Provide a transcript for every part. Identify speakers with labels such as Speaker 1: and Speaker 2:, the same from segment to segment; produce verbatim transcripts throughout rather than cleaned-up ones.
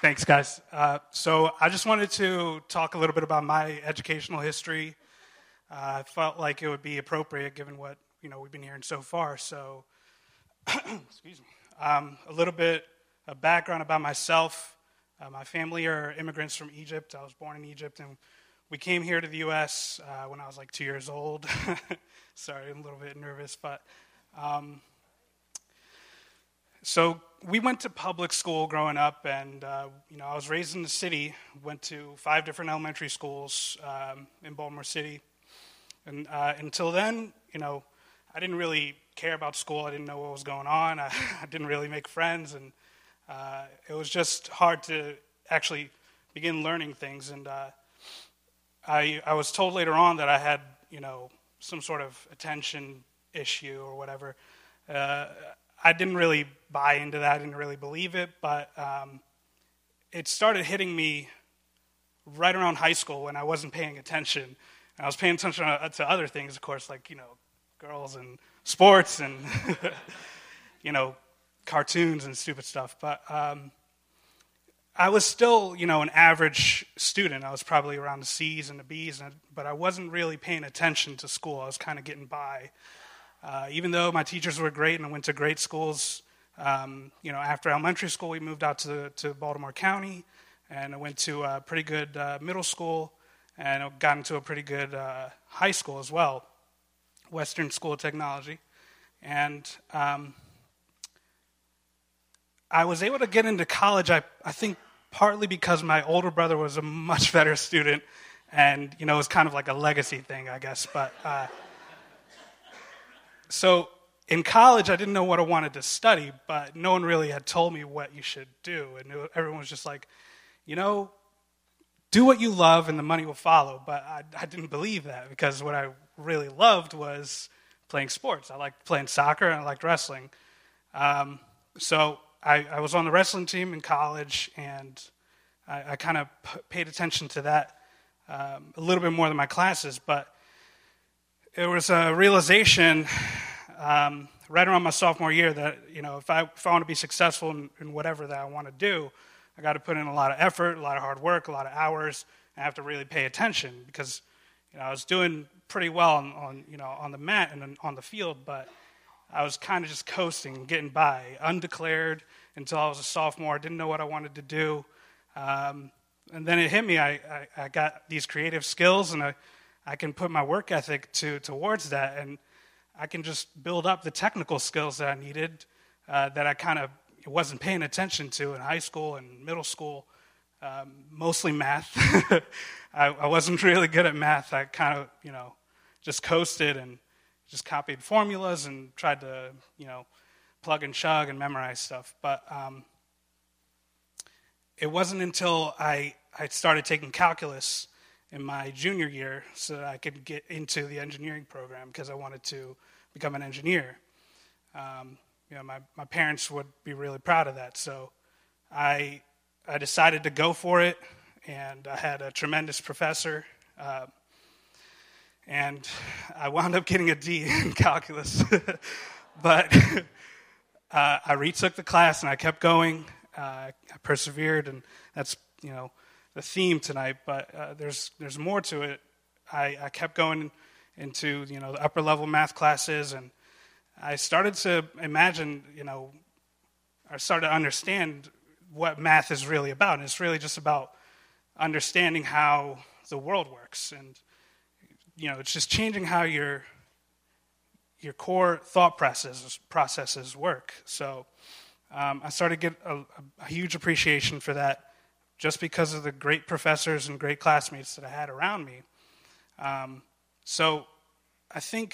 Speaker 1: Thanks, guys. Uh, so I just wanted to talk a little bit about my educational history. Uh, I felt like it would be appropriate given what you know we've been hearing so far. So, excuse me. Um, a little bit of background about myself. Uh, my family are immigrants from Egypt. I was born in Egypt, and we came here to the U S uh, when I was like two years old. Sorry, I'm a little bit nervous, but um, so we went to public school growing up, and uh, you know I was raised in the city. Went to five different elementary schools um, in Baltimore City, and uh, until then, you know, I didn't really care about school. I didn't know what was going on. I, I didn't really make friends, and uh, it was just hard to actually begin learning things. And uh, I, I was told later on that I had, you know, some sort of attention issue or whatever. Uh, I didn't really buy into that. I didn't really believe it, but um, it started hitting me right around high school when I wasn't paying attention. And I was paying attention to other things, of course, like, you know, girls and sports and, you know, cartoons and stupid stuff. But um, I was still, you know, an average student. I was probably around the C's and the B's, and, but I wasn't really paying attention to school. I was kind of getting by. Uh, even though my teachers were great and I went to great schools, um, you know, after elementary school, we moved out to, to Baltimore County, and I went to a pretty good uh, middle school, and I got into a pretty good uh, high school as well, Western School of Technology. And um, I was able to get into college, I, I think, partly because my older brother was a much better student, and, you know, it was kind of like a legacy thing, I guess, but... Uh, So in college, I didn't know what I wanted to study, but no one really had told me what you should do. And everyone was just like, you know, do what you love and the money will follow. But I, I didn't believe that, because what I really loved was playing sports. I liked playing soccer and I liked wrestling. Um, so I, I was on the wrestling team in college, and I, I kind of p- paid attention to that um, a little bit more than my classes. But it was a realization um, right around my sophomore year that, you know, if I if I want to be successful in, in whatever that I want to do, I got to put in a lot of effort, a lot of hard work, a lot of hours, and I have to really pay attention, because, you know, I was doing pretty well on, on you know on the mat and on the field, but I was kind of just coasting, getting by, undeclared until I was a sophomore. Didn't know what I wanted to do, um, and then it hit me. I, I I got these creative skills, and I. I can put my work ethic to towards that, and I can just build up the technical skills that I needed uh, that I kind of wasn't paying attention to in high school and middle school, um, mostly math. I, I wasn't really good at math. I kind of, you know, just coasted and just copied formulas and tried to, you know, plug and chug and memorize stuff. But um, it wasn't until I, I started taking calculus in my junior year so that I could get into the engineering program, because I wanted to become an engineer. Um, you know, my, my parents would be really proud of that. So I I decided to go for it, and I had a tremendous professor, uh, and I wound up getting a D in calculus. But uh, I retook the class, and I kept going. Uh, I persevered, and that's, you know, the theme tonight, but uh, there's there's more to it. I, I kept going into, you know, the upper level math classes, and I started to imagine, you know, I started to understand what math is really about, and it's really just about understanding how the world works, and, you know, it's just changing how your your core thought processes processes work. So um, I started to get a, a huge appreciation for that, just because of the great professors and great classmates that I had around me. Um, so I think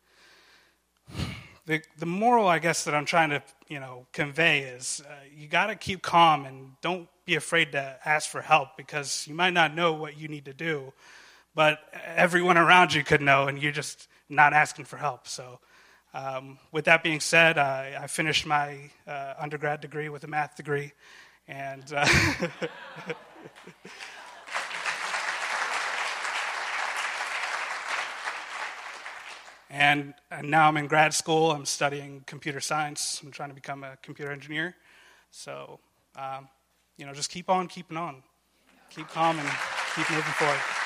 Speaker 1: the the moral, I guess, that I'm trying to, you know, convey is uh, you got to keep calm and don't be afraid to ask for help, because you might not know what you need to do, but everyone around you could know, and you're just not asking for help. So um, with that being said, I, I finished my uh, undergrad degree with a math degree. And uh, and and now I'm in grad school. I'm studying computer science. I'm trying to become a computer engineer. So um, you know, just keep on keeping on. Keep calm and keep moving forward.